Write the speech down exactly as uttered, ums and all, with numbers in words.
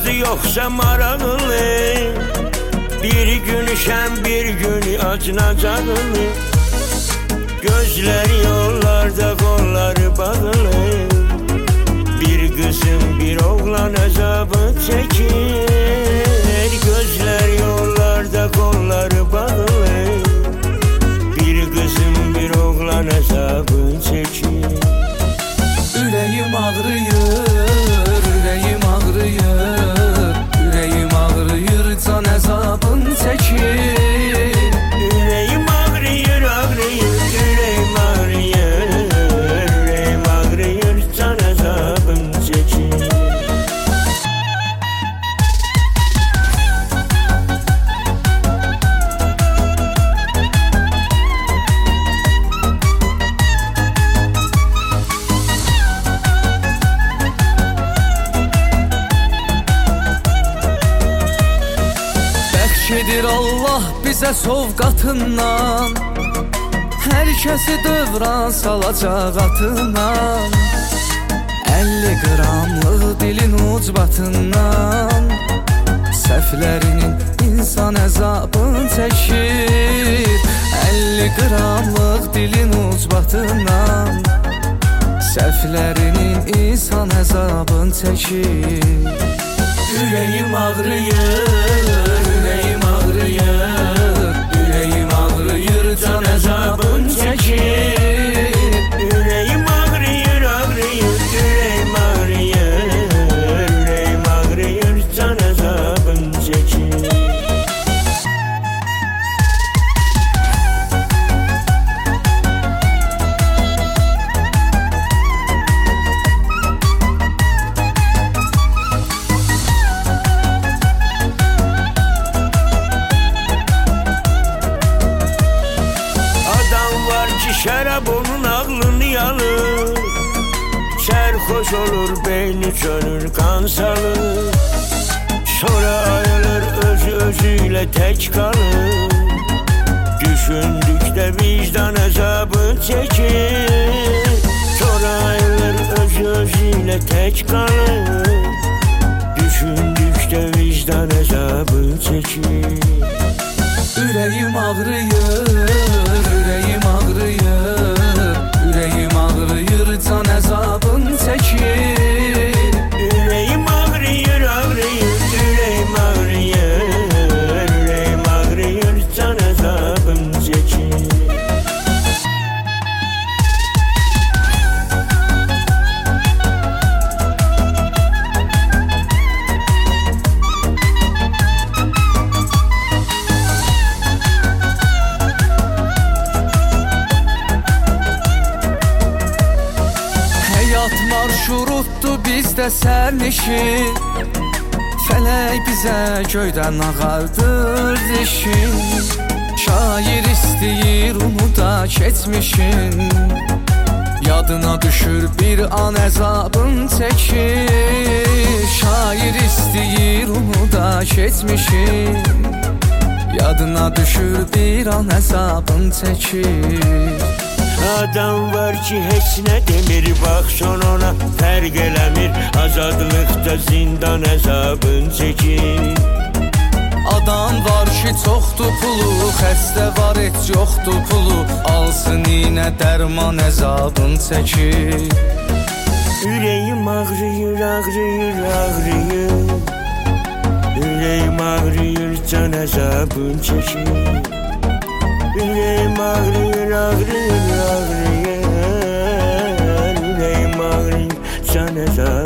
Acısı yoksa maraqlı, bir gün şən bir gün acınacaqlı. Gözler yollarda, kolları bağlı, bir kızım bir oğlan azabı çekir. Gözler yollarda, kolları bağlı, bir kızım bir oğlan azabı çekir. Ürəyim ağrıyır, ürəyim ağrıyır, ürəyim ağrıyır, can əzabın çəkir. Ürəyim ağrıyır, ağrıyır, ürəyim ağrıyır, ürəyim ağrıyır, can əzabın çəkir. Edir Allah bizə sovqatından, hər kəsi dövran salacaq atından. əlli qramlıq dilin ucbatından, səhvlərinin insan əzabın çəkir. əlli qramlıq dilin ucbatından, səhvlərinin insan əzabın çəkir. Ürəyim ağrıyır, ürəyim ağrıyır, ürəyim ağrıyır, can əzabın çəkir. Ürəyim ağrıyır, ağrıyır, ürəyim ağrıyır, ürəyim ağrıyır, can əzabın çəkir. Şərab onun ağlını yalır, sərxoş olur, beyni çönür, kan salır. Sonra ayılır, özü özüyle tək kalır. Düşündükdə vicdan əzabı çəkir. Sonra ayılır, özü özüyle tək kalır. Düşündükdə vicdan əzabı çəkir. Ürəyim ağrıyır, ürəyim ağrıyır, ürəyim ağrıyır, can əzabın çəkir. Ürəyim ağrıyır, ağrıyır, ürəyim ağrıyır, ürəyim ağrıyır, can əzabın çəkir. Marşrutdu bizdə sərnişin, fələk bizə göydən ağardır dişin. Şair istəyir unuda keçmişin, yadına düşür bir an əzabın çəkir. Şair istəyir unuda keçmişin, yadına düşür bir an əzabın çəkir. Adam var ki heç nə demir, baxsan ona fərq eləmir, azadlıqda zindan əzabın çəkir. Adam var ki çoxdur pulu, xəstə var heç yoxdur pulu, alsın iynə dərman əzabın çəkir. Ürəyim ağrıyır, ağrıyır, ağrıyır, ürəyim ağrıyır, can əzabın çəkir. Ürəyim ağrıyır, ağrıyır, ağrıyır, ürəyim ağrıyır, can əzabın çəkir.